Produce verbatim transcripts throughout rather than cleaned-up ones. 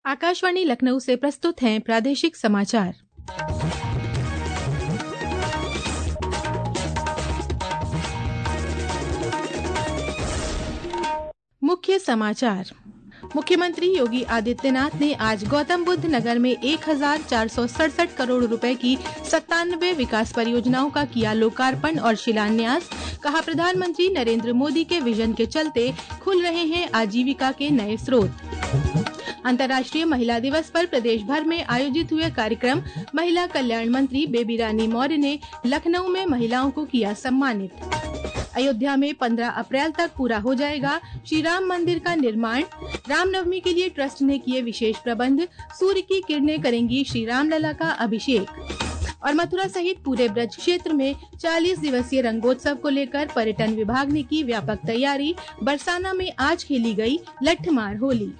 आकाशवाणी लखनऊ से प्रस्तुत हैं प्रादेशिक समाचार। मुख्य समाचार। मुख्यमंत्री योगी आदित्यनाथ ने आज गौतम बुद्ध नगर में एक हजार चार सौ सड़सठ करोड़ रुपए की सत्तानवे विकास परियोजनाओं का किया लोकार्पण और शिलान्यास। कहा, प्रधानमंत्री नरेंद्र मोदी के विजन के चलते खुल रहे हैं आजीविका के नए स्रोत। अंतर्राष्ट्रीय महिला दिवस पर प्रदेश भर में आयोजित हुए कार्यक्रम। महिला कल्याण मंत्री बेबी रानी मौर्य ने लखनऊ में महिलाओं को किया सम्मानित। अयोध्या में पंद्रह अप्रैल तक पूरा हो जाएगा श्री राम मंदिर का निर्माण। रामनवमी के लिए ट्रस्ट ने किए विशेष प्रबंध। सूर्य की किरणें करेंगी श्री रामलला का अभिषेक। और मथुरा सहित पूरे ब्रज क्षेत्र में चालीस दिवसीय रंगोत्सव को लेकर पर्यटन विभाग ने की व्यापक तैयारी। बरसाना में आज खेली गई लठमार होली।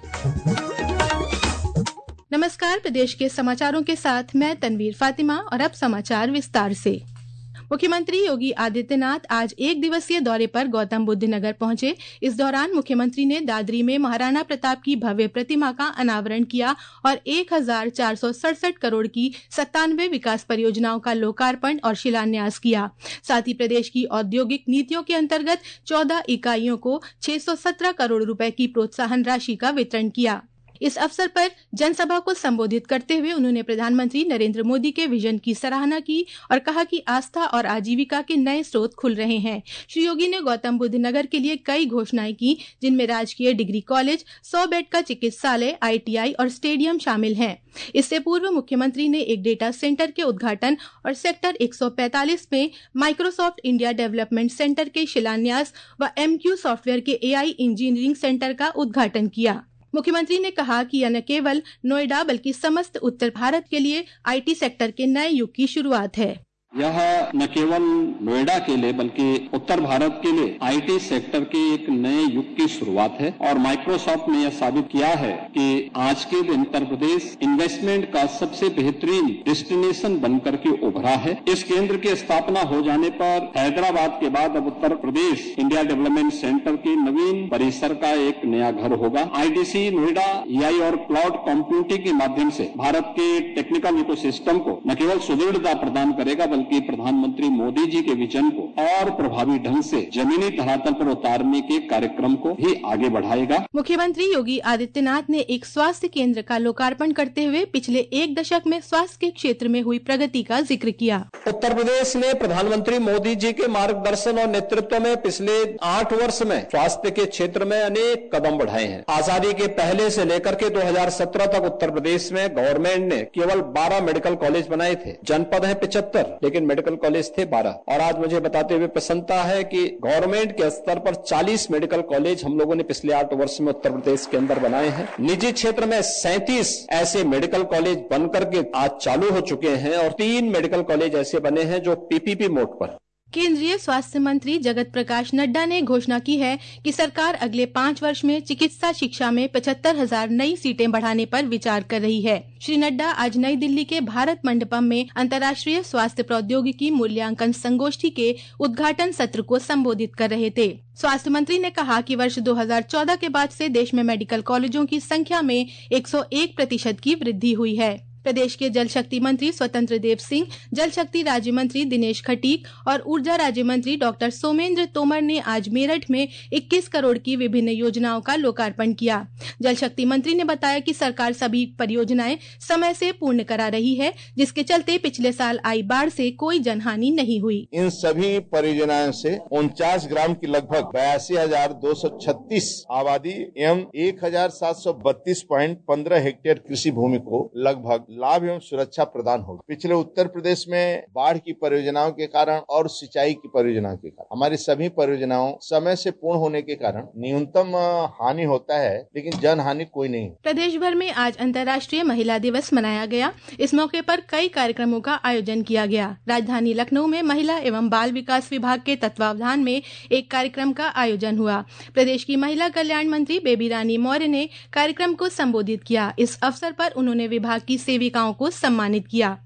नमस्कार, प्रदेश के समाचारों के साथ मैं तनवीर फातिमा और अब समाचार विस्तार से। मुख्यमंत्री योगी आदित्यनाथ आज एक दिवसीय दौरे पर गौतम बुद्ध नगर पहुंचे। इस दौरान मुख्यमंत्री ने दादरी में महाराणा प्रताप की भव्य प्रतिमा का अनावरण किया और एक हजार चार सौ सड़सठ करोड़ की सत्तानवे विकास परियोजनाओं का लोकार्पण और शिलान्यास किया। साथ ही प्रदेश की औद्योगिक नीतियों के अंतर्गत चौदह इकाइयों को छह सौ सत्रह करोड़ रुपए की प्रोत्साहन राशि का वितरण किया। इस अवसर पर जनसभा को संबोधित करते हुए उन्होंने प्रधानमंत्री नरेंद्र मोदी के विजन की सराहना की और कहा कि आस्था और आजीविका के नए स्रोत खुल रहे हैं। श्री योगी ने गौतम बुद्ध नगर के लिए कई घोषणाएं की, जिनमें राजकीय डिग्री कॉलेज, सौ बेड का चिकित्सालय, आई टी आई और स्टेडियम शामिल हैं। इससे पूर्व मुख्यमंत्री ने एक डेटा सेंटर के उद्घाटन और सेक्टर एक सौ पैंतालीस में माइक्रोसॉफ्ट इंडिया डेवलपमेंट सेंटर के शिलान्यास व एमक्यू सॉफ्टवेयर के ए आई इंजीनियरिंग सेंटर का उद्घाटन किया। मुख्यमंत्री ने कहा कि यह न केवल नोएडा बल्कि समस्त उत्तर भारत के लिए आई टी सेक्टर के नए युग की शुरुआत है। यह न केवल नोएडा के लिए बल्कि उत्तर भारत के लिए आई टी सेक्टर के एक नए युग की शुरुआत है और माइक्रोसॉफ्ट ने यह साबित किया है कि आज के दिन उत्तर प्रदेश इन्वेस्टमेंट का सबसे बेहतरीन डेस्टिनेशन बनकर के उभरा है। इस केंद्र की स्थापना हो जाने पर हैदराबाद के बाद अब Uttar Pradesh India development centre के नवीन परिसर का एक नया घर होगा। आई डी सी नोएडा ए आई और क्लाउड कंप्यूटिंग के माध्यम से भारत के टेक्निकल इकोसिस्टम को न केवल सुदृढ़ता प्रदान करेगा कि प्रधानमंत्री मोदी जी के विजन को और प्रभावी ढंग से जमीनी धरातल पर उतारने के कार्यक्रम को भी आगे बढ़ाएगा। मुख्यमंत्री योगी आदित्यनाथ ने एक स्वास्थ्य केंद्र का लोकार्पण करते हुए पिछले एक दशक में स्वास्थ्य के क्षेत्र में हुई प्रगति का जिक्र किया। उत्तर प्रदेश ने प्रधानमंत्री मोदी जी के मार्गदर्शन और नेतृत्व में पिछले आठ वर्ष में स्वास्थ्य के क्षेत्र में अनेक कदम बढ़ाए हैं। आजादी के पहले से लेकर के दो हजार सत्रह तक उत्तर प्रदेश में गवर्नमेंट ने केवल बारह मेडिकल कॉलेज बनाए थे। जनपद है पिछहत्तर, लेकिन मेडिकल कॉलेज थे बारह। और आज मुझे बताते हुए प्रसन्नता है कि गवर्नमेंट के स्तर पर चालीस मेडिकल कॉलेज हम लोगों ने पिछले आठ वर्ष में उत्तर प्रदेश के अंदर बनाए हैं। निजी क्षेत्र में सैंतीस ऐसे मेडिकल कॉलेज बनकर के आज चालू हो चुके हैं और तीन मेडिकल कॉलेज ऐसे बने हैं जो पी पी पी मोड पर। केंद्रीय स्वास्थ्य मंत्री जगत प्रकाश नड्डा ने घोषणा की है कि सरकार अगले पाँच वर्ष में चिकित्सा शिक्षा में पचहत्तर हजार नई सीटें बढ़ाने पर विचार कर रही है। श्री नड्डा आज नई दिल्ली के भारत मंडपम में अंतर्राष्ट्रीय स्वास्थ्य प्रौद्योगिकी मूल्यांकन संगोष्ठी के उद्घाटन सत्र को संबोधित कर रहे थे। स्वास्थ्य मंत्री ने कहा कि वर्ष दो हजार चौदह के बाद से देश में मेडिकल कॉलेजों की संख्या में एक सौ एक प्रतिशत की वृद्धि हुई है। प्रदेश के जल शक्ति मंत्री स्वतंत्र देव सिंह, जल शक्ति राज्य मंत्री दिनेश खटीक और ऊर्जा राज्य मंत्री डॉक्टर सोमेंद्र तोमर ने आज मेरठ में इक्कीस करोड़ की विभिन्न योजनाओं का लोकार्पण किया। जल शक्ति मंत्री ने बताया कि सरकार सभी परियोजनाएं समय से पूर्ण करा रही है, जिसके चलते पिछले साल आई बाढ़ से कोई जनहानि नहीं हुई। इन सभी परियोजनाओं से उनचास ग्राम की लगभग बयासी हजार दो सौ छत्तीस आबादी एवं एक हजार सात सौ बत्तीस पॉइंट पंद्रह हेक्टेयर कृषि भूमि को लगभग लाभ एवं सुरक्षा प्रदान होगी। पिछले उत्तर प्रदेश में बाढ़ की परियोजनाओं के कारण और सिंचाई की परियोजनाओं के कारण हमारी सभी परियोजनाओं समय से पूर्ण होने के कारण न्यूनतम हानि होता है, लेकिन जन हानि कोई नहीं। प्रदेश भर में आज अंतर्राष्ट्रीय महिला दिवस मनाया गया। इस मौके पर कई कार्यक्रमों का आयोजन किया गया। राजधानी लखनऊ में महिला एवं बाल विकास विभाग के तत्वावधान में एक कार्यक्रम का आयोजन हुआ। प्रदेश की महिला कल्याण मंत्री बेबी रानी मौर्य ने कार्यक्रम को संबोधित किया। इस अवसर पर उन्होंने विभाग की सेविकाओं को सम्मानित किया।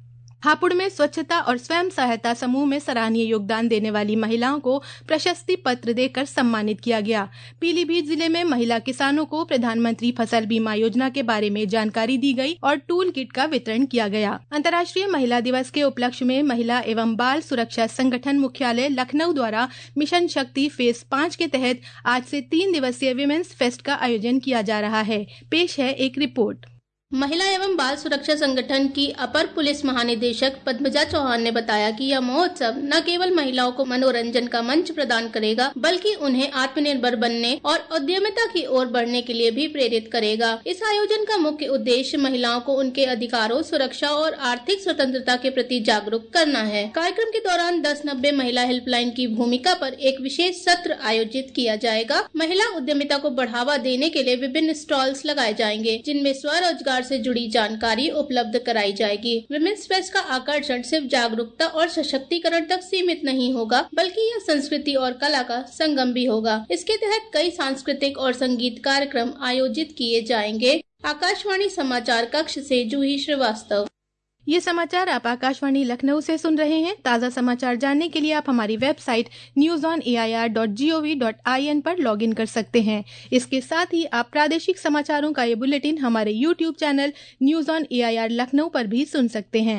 हापुड़ में स्वच्छता और स्वयं सहायता समूह में सराहनीय योगदान देने वाली महिलाओं को प्रशस्ति पत्र देकर सम्मानित किया गया। पीलीभीत जिले में महिला किसानों को प्रधानमंत्री फसल बीमा योजना के बारे में जानकारी दी गई और टूल किट का वितरण किया गया। अंतर्राष्ट्रीय महिला दिवस के उपलक्ष्य में महिला एवं बाल सुरक्षा संगठन मुख्यालय लखनऊ द्वारा मिशन शक्ति फेज पाँच के तहत आज से तीन दिवसीय विमेंस फेस्ट का आयोजन किया जा रहा है। पेश है एक रिपोर्ट। महिला एवं बाल सुरक्षा संगठन की अपर पुलिस महानिदेशक पद्मजा चौहान ने बताया कि यह महोत्सव न केवल महिलाओं को मनोरंजन का मंच प्रदान करेगा बल्कि उन्हें आत्मनिर्भर बनने और उद्यमिता की ओर बढ़ने के लिए भी प्रेरित करेगा। इस आयोजन का मुख्य उद्देश्य महिलाओं को उनके अधिकारों, सुरक्षा और आर्थिक स्वतंत्रता के प्रति जागरूक करना है। कार्यक्रम के दौरान दस नब्बे महिला हेल्पलाइन की भूमिका पर एक विशेष सत्र आयोजित किया जाएगा। महिला उद्यमिता को बढ़ावा देने के लिए विभिन्न स्टॉल्स लगाए जाएंगे जिनमें स्वरोजगार से जुड़ी जानकारी उपलब्ध कराई जाएगी। विमेंस फेस्ट का आकर्षण सिर्फ जागरूकता और सशक्तिकरण तक सीमित नहीं होगा बल्कि यह संस्कृति और कला का संगम भी होगा। इसके तहत कई सांस्कृतिक और संगीत कार्यक्रम आयोजित किए जाएंगे। आकाशवाणी समाचार कक्ष से जूही श्रीवास्तव। ये समाचार आप आकाशवाणी लखनऊ से सुन रहे हैं। ताज़ा समाचार जानने के लिए आप हमारी website news on A I R dot G O V dot I N पर लॉगिन कर सकते हैं। इसके साथ ही आप प्रादेशिक समाचारों का ये बुलेटिन हमारे YouTube channel news on A I R Lucknow पर भी सुन सकते हैं।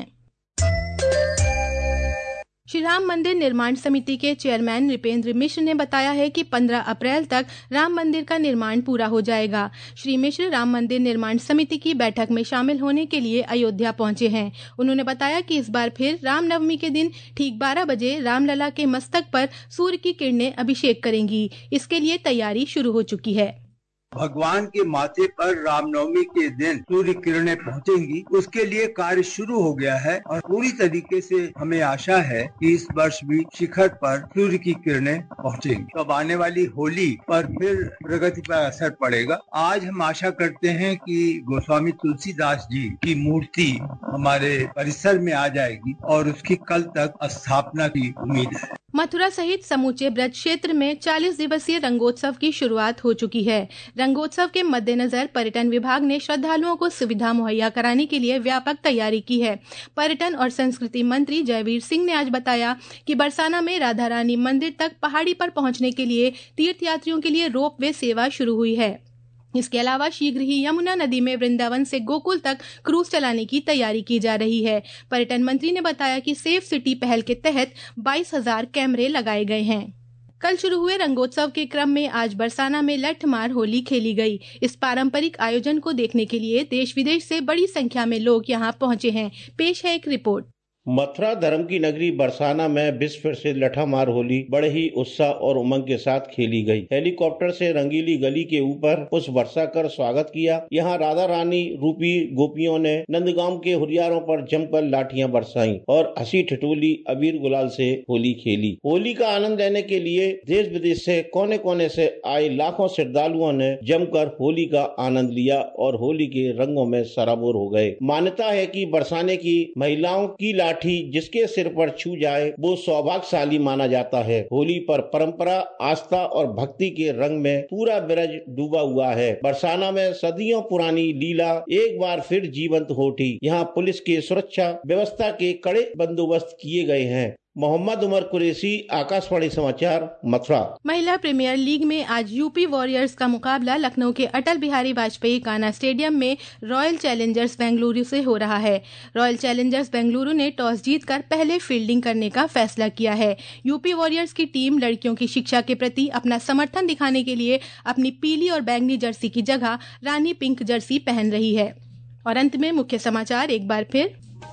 श्री राम मंदिर निर्माण समिति के चेयरमैन नृपेंद्र मिश्र ने बताया है कि पंद्रह अप्रैल तक राम मंदिर का निर्माण पूरा हो जाएगा। श्री मिश्र राम मंदिर निर्माण समिति की बैठक में शामिल होने के लिए अयोध्या पहुंचे हैं। उन्होंने बताया कि इस बार फिर रामनवमी के दिन ठीक बारह बजे रामलला के मस्तक पर सूर्य की किरणें अभिषेक करेंगी। इसके लिए तैयारी शुरू हो चुकी है। भगवान के माथे पर रामनवमी के दिन सूर्य किरणें पहुंचेंगी, उसके लिए कार्य शुरू हो गया है और पूरी तरीके से हमें आशा है कि इस वर्ष भी शिखर पर सूर्य की किरणें पहुंचेंगी। तो अब आने वाली होली पर फिर प्रगति पर असर पड़ेगा। आज हम आशा करते हैं कि गोस्वामी तुलसीदास जी की मूर्ति हमारे परिसर में आ जाएगी और उसकी कल तक स्थापना की उम्मीद है। मथुरा सहित समूचे ब्रज क्षेत्र में चालीस दिवसीय रंगोत्सव की शुरुआत हो चुकी है। रंगोत्सव के मद्देनजर पर्यटन विभाग ने श्रद्धालुओं को सुविधा मुहैया कराने के लिए व्यापक तैयारी की है। पर्यटन और संस्कृति मंत्री जयवीर सिंह ने आज बताया कि बरसाना में राधा रानी मंदिर तक पहाड़ी पर पहुंचने के लिए तीर्थयात्रियों के लिए रोप वे सेवा शुरू हुई है। इसके अलावा शीघ्र ही यमुना नदी में वृंदावन से गोकुल तक क्रूज चलाने की तैयारी की जा रही है। पर्यटन मंत्री ने बताया कि सेफ सिटी पहल के तहत बाईस हजार कैमरे लगाए गए हैं। कल शुरू हुए रंगोत्सव के क्रम में आज बरसाना में लठमार होली खेली गई। इस पारंपरिक आयोजन को देखने के लिए देश विदेश से बड़ी संख्या में लोग यहां पहुंचे हैं। पेश है एक रिपोर्ट। मथुरा धर्म की नगरी बरसाना में विश्व प्रसिद्ध लठामार होली बड़े ही उत्साह और उमंग के साथ खेली गई। हेलीकॉप्टर से रंगीली गली के ऊपर पुष्प वर्षा कर स्वागत किया। यहाँ राधा रानी रूपी गोपियों ने नंदगांव के हुरियारों पर जमकर लाठियां बरसाई और हंसी ठिठोली अबीर गुलाल से होली खेली। होली का आनंद लेने के लिए देश विदेश से कोने कोने से आए लाखों श्रद्धालुओं ने जमकर होली का आनंद लिया और होली के रंगों में सराबोर हो गए। मान्यता है कि बरसाने की महिलाओं की लाठी जिसके सिर पर छू जाए वो सौभाग्यशाली माना जाता है। होली पर परंपरा, आस्था और भक्ति के रंग में पूरा ब्रज डूबा हुआ है। बरसाना में सदियों पुरानी लीला एक बार फिर जीवंत हो उठी। यहाँ पुलिस की सुरक्षा व्यवस्था के कड़े बंदोबस्त किए गए हैं। मोहम्मद उमर कुरैशी, आकाशवाणी समाचार, मथुरा। महिला प्रीमियर लीग में आज यूपी वॉरियर्स का मुकाबला लखनऊ के अटल बिहारी वाजपेयी कान्हा स्टेडियम में रॉयल चैलेंजर्स बेंगलुरु से हो रहा है। रॉयल चैलेंजर्स बेंगलुरु ने टॉस जीतकर पहले फील्डिंग करने का फैसला किया है। यूपी वॉरियर्स की टीम लड़कियों की शिक्षा के प्रति अपना समर्थन दिखाने के लिए अपनी पीली और बैंगनी जर्सी की जगह रानी पिंक जर्सी पहन रही है। और अंत में मुख्य समाचार एक बार फिर।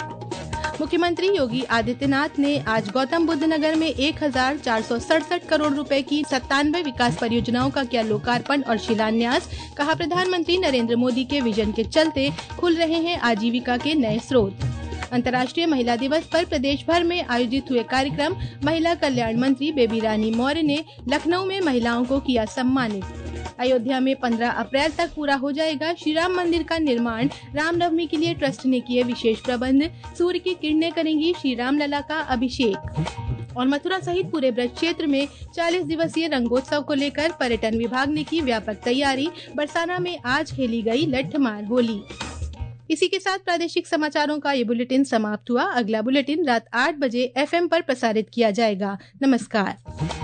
मुख्यमंत्री योगी आदित्यनाथ ने आज गौतम बुद्ध नगर में एक हजार चार सौ सड़सठ करोड़ रुपए की सत्तानवे विकास परियोजनाओं का किया लोकार्पण और शिलान्यास। कहा, प्रधानमंत्री नरेंद्र मोदी के विजन के चलते खुल रहे हैं आजीविका के नए स्रोत। अंतर्राष्ट्रीय महिला दिवस पर प्रदेश भर में आयोजित हुए कार्यक्रम। महिला कल्याण मंत्री बेबी रानी मौर्य ने लखनऊ में महिलाओं को किया सम्मानित। अयोध्या में पंद्रह अप्रैल तक पूरा हो जाएगा श्री राम मंदिर का निर्माण। रामनवमी के लिए ट्रस्ट ने किए विशेष प्रबंध। सूर्य की किरणें करेंगी श्री रामलला का अभिषेक। और मथुरा सहित पूरे ब्रज क्षेत्र में चालीस दिवसीय रंगोत्सव को लेकर पर्यटन विभाग ने की व्यापक तैयारी। बरसाना में आज खेली गई लठमार होली। इसी के साथ प्रादेशिक समाचारों का ये बुलेटिन समाप्त हुआ। अगला बुलेटिन रात आठ बजे एफ एम पर प्रसारित किया जाएगा। नमस्कार।